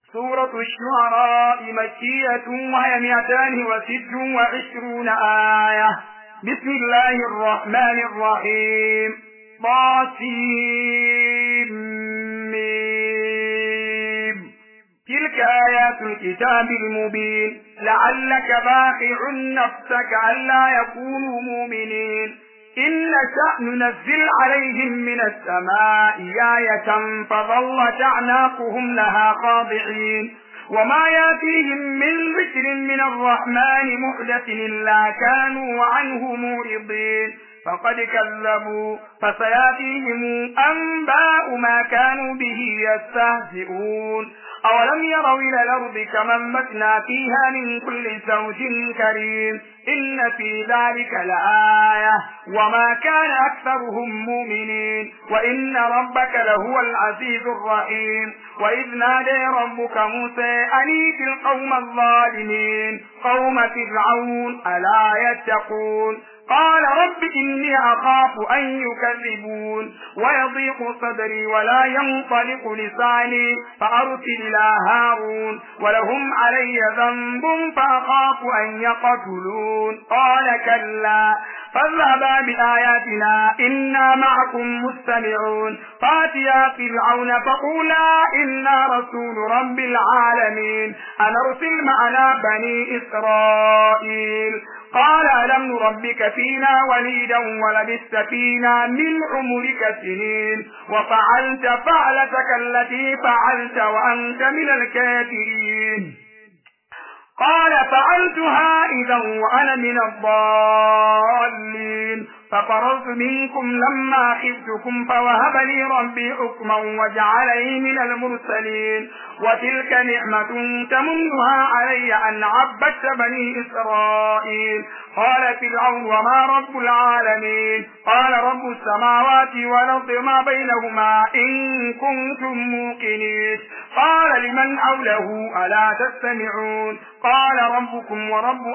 سورة الشعراء مكية وهي 226 آية. بسم الله الرحمن الرحيم. طاسيم. تلك آيات الكتاب المبين. لعلك باخع نفسك ألا يكونوا مؤمنين. إن نشأ ننزل عليهم من السماء آية فظلت أعناقهم لها خاضعين وما يأتيهم من ذكر من الرحمن محدث إلا كانوا عنه معرضين فقد كذبوا فسيأتيهم أنباء ما كانوا به يستهزئون. أولم يروا إلى الأرض كما أنبتنا فيها من كل زوج كريم إن في ذلك لآية وما كان أكثرهم مؤمنين وإن ربك لهو العزيز الرحيم. وإذ نادى ربك موسى أن ائت القوم الظالمين قوم فرعون ألا يتقون قال رب إني أخاف أن يكذبون ويضيق صدري ولا ينطلق لساني فأرسل إلى هارون ولهم علي ذنب فأخاف أن يقتلون قال كلا فاذهبا بآياتنا إنا معكم مستمعون فأتيا فرعون فقولا إنا رسول رب العالمين أن أرسل معنا بني إسرائيل قال ألم نربك فينا وليدا ولبثت فينا من عمرك سنين وفعلت فعلتك التي فعلت وأنت من الكافرين قال فعلتها إذا وأنا من الضالين ففررت منكم لما خفتكم فوهب لي ربي حكما وجعلني من المرسلين وتلك نعمة تمنها علي أن عبدت بني إسرائيل قال فرعون وما رب العالمين قال رب السماوات والأرض ما بينهما إن كنتم موقنين قال لمن حوله ألا تستمعون قال ربكم ورب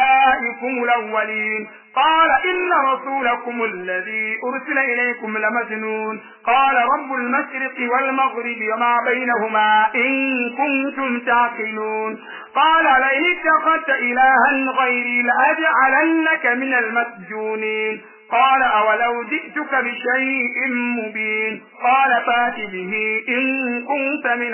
آبائكم الأولين قال إن رسولكم الذي أرسل إليكم لمجنون قال رب المشرق والمغرب وما بينهما إن كنتم تعقلون قال لئن اتخذت إلها غيري لأجعلنك من المسجونين قال أولو جئتك بشيء مبين قال فات به إن كنت من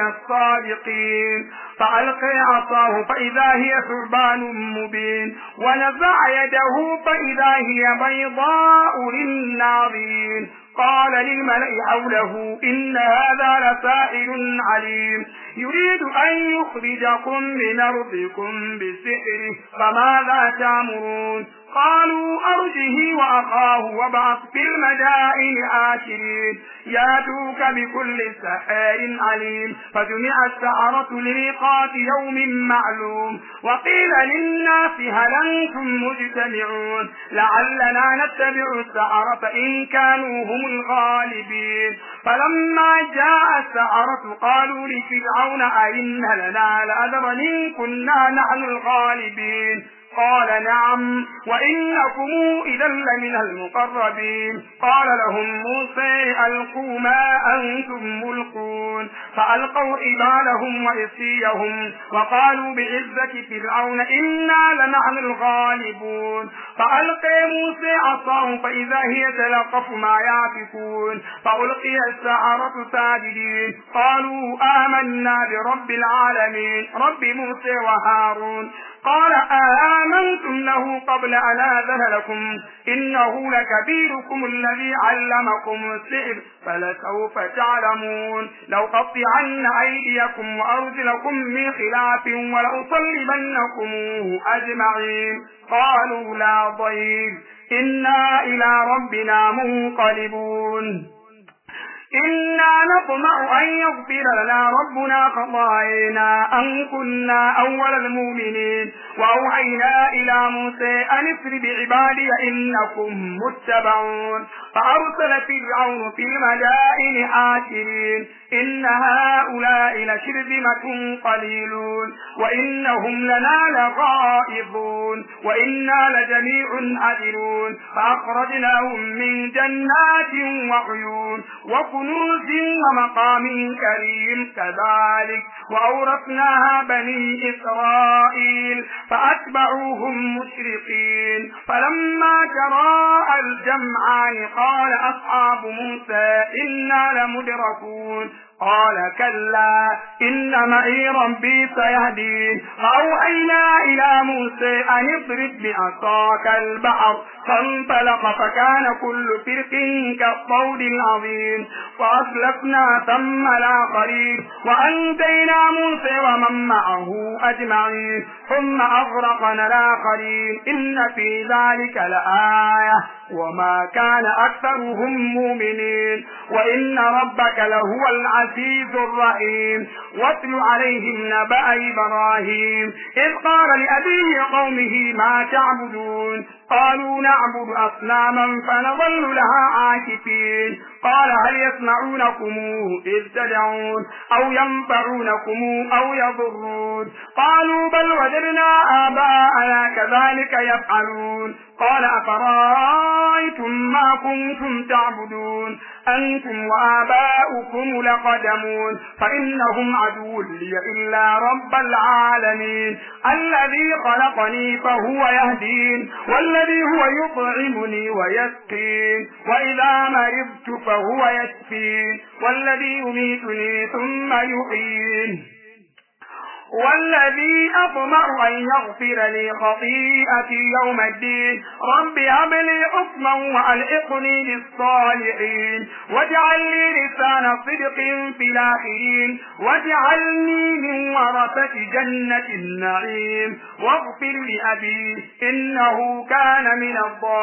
الصادقين فألقي عصاه فإذا هي ثعبان مبين ونزع يده فإذا هي بيضاء للناظرين قال للملأ حوله إن هذا لساحر عليم يريد أن يخرجكم من أرضكم بسحره فماذا تأمرون قالوا أرجه وأخاه وابعث في المدائن حاشرين ياتوك بكل سحار عليم فجمع السحرة لميقات يوم معلوم وقيل للناس هل أنتم مجتمعون لعلنا نتبع السحرة إن كانوا هم الغالبين فلما جاء السحرة قالوا لفرعون أئن لنا لأجرا إن كنا نحن الغالبين قال نعم وإنكم إذا لمن المقربين قال لهم موسى ألقوا ما أنتم ملقون فألقوا حبالهم وعصيهم وقالوا بعزة فرعون إنا لنحن الغالبون فألقى موسى عصاه فإذا هي تلقف ما يافكون فألقي السحرة ساجدين قالوا آمنا برب العالمين رب موسى وهارون قال آمنتم له قبل أن آذن لكم إنه لكبيركم الذي علمكم السحر فلسوف تعلمون لأقطعن أيديكم وأرجلكم من خلاف ولأصلبنكم أجمعين قالوا لا ضير إنا إلى ربنا منقلبون إنا نطمع أن يغفر لنا ربنا خطايانا أن كنا أول المؤمنين وأوحينا إلى موسى أن اسر بعبادي إنكم متبعون فأرسل فرعون في المدائن حاشرين إن هؤلاء لشرذمة قليلون وإنهم لنا لغائظون وإنا لجميع حذرون فأخرجناهم من جنات وعيون كنوز ومقام كريم كذلك وأورثناها بني إسرائيل فأتبعوهم مشرقين فلما تراءى الجمعان قال أصحاب موسى إنا لمدركون قال كلا إن معي ربي سيهدين فأوحينا إلى موسى أن اضرب بعصاك البحر فانطلق فكان كل فرق كالطود العظيم وأسلفنا ثم الآخرين وأنجينا موسى ومن معه أجمعين ثم أغرقنا الآخرين إن في ذلك لآية وما كان أكثرهم مؤمنين وإن ربك لهو العزيز الرحيم واتل عليهم نبأ إبراهيم إذ قال لأبيه قومه ما تعبدون قالوا نعبد أصناما فنظل لها عاكفين قال هل يسمعونكم إذ تدعون أو ينفعونكم أو يضرون قالوا بل وجدنا آباءنا كذلك يفعلون قال أفرأيتم ما كنتم تعبدون أنتم وآباؤكم لقدمون فإنهم عدو لي إلا رب العالمين الذي خلقني فهو يهدين والذي هو يطعمني ويسقين وإذا مرضت فهو يشفين والذي يميتني ثم يحيين والذي أطمع أن يغفر لي خطيئتي يوم الدين رب هب لي حكما وألحقني بالصالحين واجعل لي لسان صدق في الآخرين واجعلني من ورثة جنة النعيم واغفر لأبي إنه كان من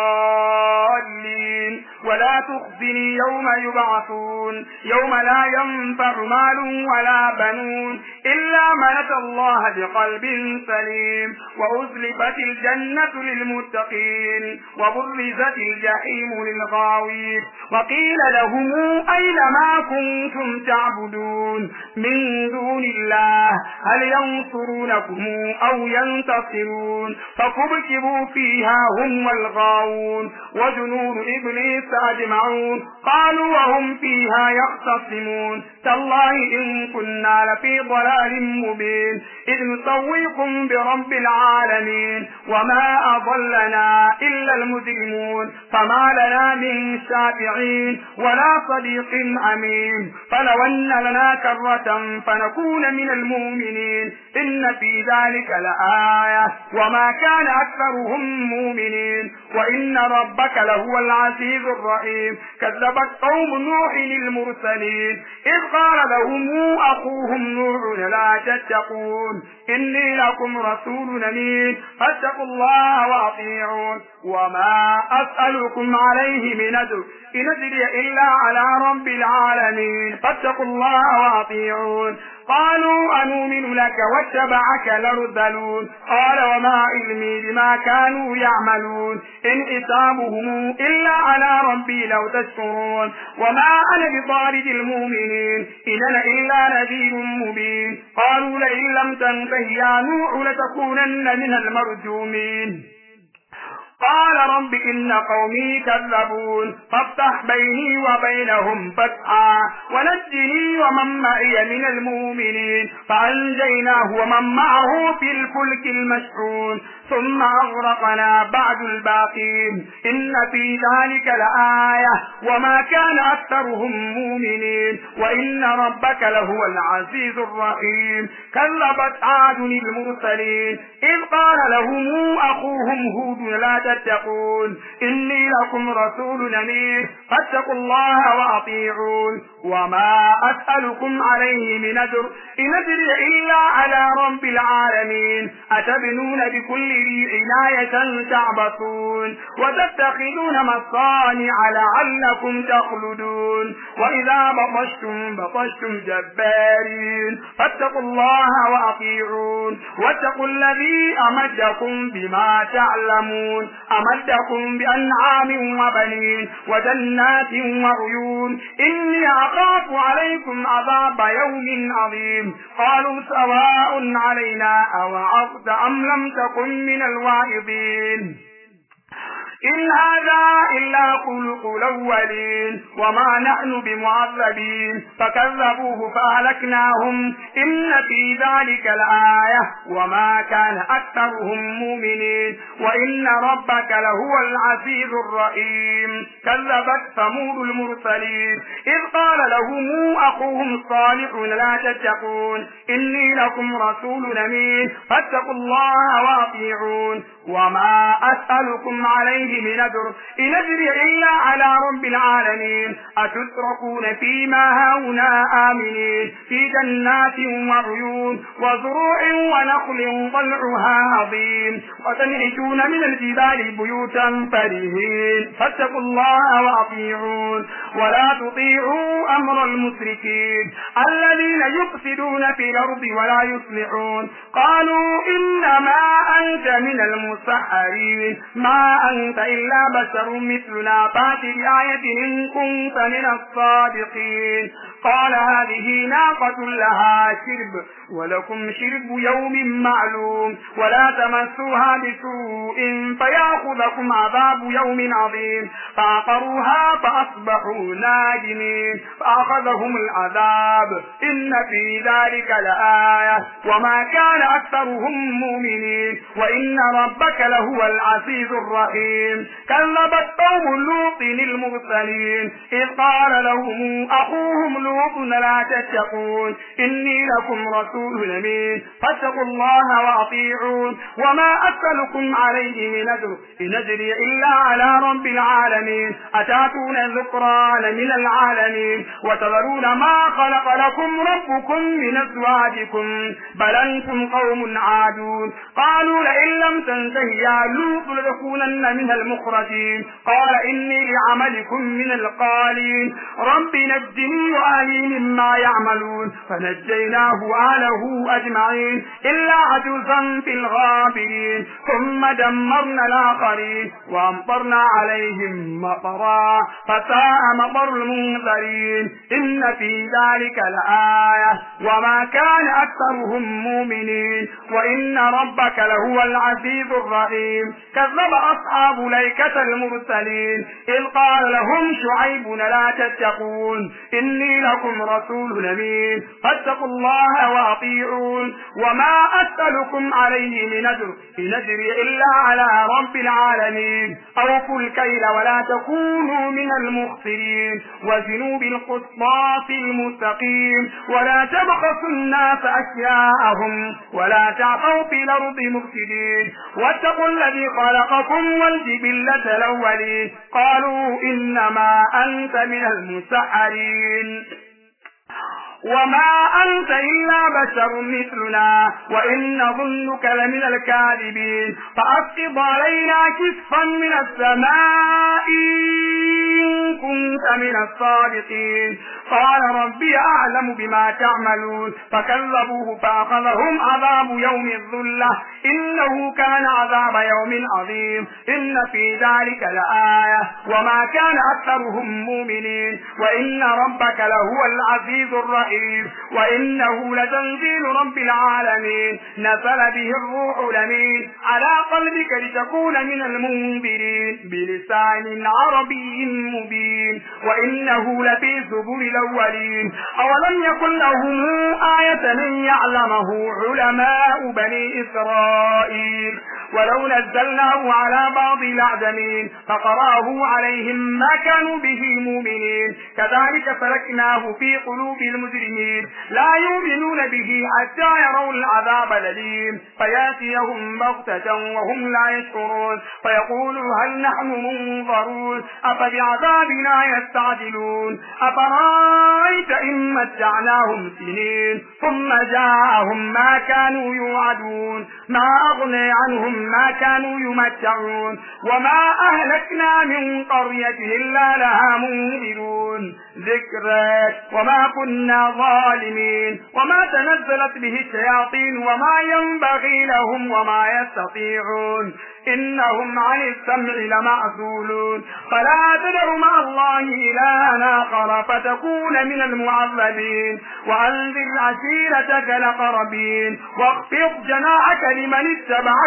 الضالين ولا تخزني يوم يبعثون يوم لا ينفع مال ولا بنون إلا من أتى الله بقلب سليم وأزلفت الجنة للمتقين وبرزت الجحيم للغاوين وقيل لهم أين ما كنتم تعبدون من دون الله هل ينصرونكم أو ينتصرون فكبكبوا فيها هم والغاوون وجنود إبليس أجمعون قالوا وهم فيها يختصمون تالله إن كنا لفي ضلال مبين إذ نسويكم برب العالمين وما أضلنا إلا المجرمون فما لنا من شافعين ولا صديق أمين فلو أن لنا كرة فنكون من المؤمنين إن في ذلك لآية وما كان أكثرهم مؤمنين وإن ربك لهو العزيز الرحيم كذبت قوم نوح المرسلين إذ قال لهم أخوهم نوح لا تتقون إني لكم رسول أمين فاتقوا الله وأطيعون وما أسألكم عليه من أجر إن أجري إلا على رب العالمين فاتقوا الله وأطيعون قالوا أنؤمن لك واتبعك الأرذلون قال وما علمي بما كانوا يعملون إن حسابهم إلا على ربي لو تشكرون وما أنا بطارد المؤمنين إن أنا إلا نذير مبين قالوا لئن لم تنته يا نوح لتكونن من المرجومين قال رب إن قومي كذبون فافتح بيني وبينهم فتحا ونجني ومن معي من المؤمنين فأنجيناه ومن معه في الفلك المشحون ثم أغرقنا بعد الباقين إن في ذلك لآية وما كان أكثرهم مؤمنين وإن ربك لهو العزيز الرحيم كذبت عاد المرسلين إذ قال لهم أخوهم هود لا تتقون إني لكم رسول أمين فاتقوا الله وأطيعون وما أسألكم عليه من أجر إن أجري إلا على رب العالمين أتبنون بكل ريع آية تعبثون وتتخذون مصانع لعلكم تخلدون وإذا بطشتم جبارين فاتقوا الله وأطيعون واتقوا الذي أمدكم بما تعلمون أمدكم بأنعام وبنين وجنات وعيون إني أخاف عليكم عذاب يوم عظيم قالوا سواء علينا أوعظت أم لم تكن من الواعظين إن هذا إلا خلق الأولين وما نحن بمعذبين فكذبوه فأهلكناهم إن في ذلك لآية وما كان أكثرهم مؤمنين وإن ربك لهو العزيز الرحيم. كذبت ثمود المرسلين إذ قال لهم أخوهم صالح لا تتقون إني لكم رسول أمين فاتقوا الله وأطيعون وما أسألكم عليه من أجر إن أجري إلا على رب العالمين أتتركون فيما هاهنا آمنين في جنات وعيون وزروع ونخل طلعها هضيم وتنحتون من الجبال بيوتا فرهين فاتقوا الله وأطيعون ولا تطيعوا أمر المشركين الذين يفسدون في الأرض ولا يصلحون قالوا إنما أنت من المسحرين ما أنت إلا بشر مثلنا فات بآية إن كنت من الصادقين. قال هذه ناقة لها شرب ولكم شرب يوم معلوم ولا تمسوها بسوء فيأخذكم عذاب يوم عظيم فعقروها فأصبحوا نادمين فأخذهم العذاب إن في ذلك لآية وما كان أكثرهم مؤمنين وإن ربك لهو العزيز الرحيم. كذبت قوم لوط المرسلين إذ قال لهم أخوهم لوط لا تتقون إني لكم رسول أمين فاتقوا الله وأطيعون وما أسألكم عليه من أجر إن أجري إلا على رب العالمين أتاتون الذكران من العالمين وتذرون ما خلق لكم ربكم من أزواجكم بل أنتم قوم عادون. قالوا لئن لم تنته يا لوط لتكونن من المخرجين قال إني لعملكم من القالين رب نجني وأهلي مما يعملون فنجيناه وأهله أجمعين إلا عجوزا في الغابرين ثم دمرنا الآخرين وأمطرنا عليهم مطرا فساء مطر المنذرين إن في ذلك لآية وما كان أكثرهم مؤمنين وإن ربك لهو العزيز الرحيم. كذب أصحاب الأيكة المرسلين إذ قال لهم شعيب لا تتقون إني لكم رسول أمين فاتقوا الله وأطيعون وما أسألكم عليه من أجر إن أجري إلا على رب العالمين. أوفوا الكيل ولا تكونوا من المخسرين وزنوا بالقسطاس المستقيم ولا تبخسوا الناس أشياءهم ولا تعثوا في الأرض مفسدين واتقوا الذي خلقكم والجبلة الأولين قالوا إنما أنت من المسحرين وما أنت إلا بشر مثلنا وإن نظنك لمن الكاذبين فأسقط علينا كسفا من السماء إن كنت من الصادقين. قال ربي أعلم بما تعملون فكذبوه فأخذهم عذاب يوم الظلة إنه كان عذاب يوم عظيم إن في ذلك لآية وما كان أكثرهم مؤمنين وإن ربك لهو العزيز الرحيم. وإنه لتنزيل رب العالمين نزل به الروح الأمين على قلبك لتكون من المنذرين بلسان عربي مبين وإنه لفي زبور الأولين. أولم يكن لهم آية من يعلمه علماء بني إسرائيل ولو نزلناه على بعض الأعجمين فقرأه عليهم ما كانوا به مؤمنين كذلك سلكناه في قلوب المجرمين لا يؤمنون به حتى يروا العذاب الأليم فيأتيهم بغتة وهم لا يشعرون فيقولوا هل نحن منظرون أفبعذابنا يستعجلون أفرأيت إن متعناهم سنين ثم جاءهم ما كانوا يوعدون ما أغني عنهم ما كانوا يمتعون وما أهلكنا من قرية إلا لها منذرون ذكرى وما كنا ظالمين وما تنزلت به الشياطين وما ينبغي لهم وما يستطيعون إنهم عن السمع لمعزولون فلا تدع مع الله إلها آخر فتكون من المعذبين وأنذر عشيرتك الأقربين واخفض جناحك لمن اتبعك من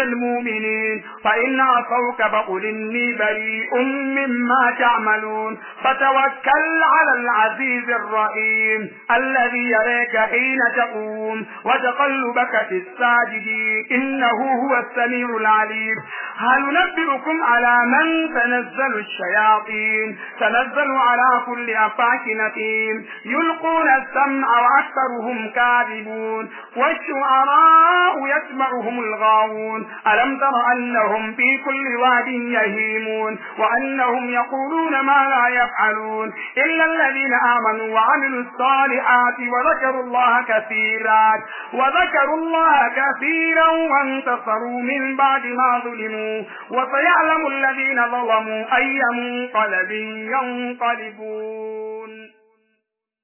المؤمنين فإن عصوك فقل إني بريء مما تعملون فتوكل على العزيز الرحيم الذي يريك حين تقوم وتقلبك في الساجدين إنه هو السميع العليم. هل ننبئكم على من تنزل الشياطين تنزل على كل أفاك نثيم يلقون السمع وأكثرهم كاذبون والشعراء يتبعهم الغاوون ألم تر أنهم في كل واد يهيمون وأنهم يقولون ما لا يفعلون إلا الذين آمنوا وعملوا الصالحات وذكروا الله كثيرا وانتصروا من بعد ما ظلموا وسيعلم الذين ظلموا أي منقلب ينقلبون.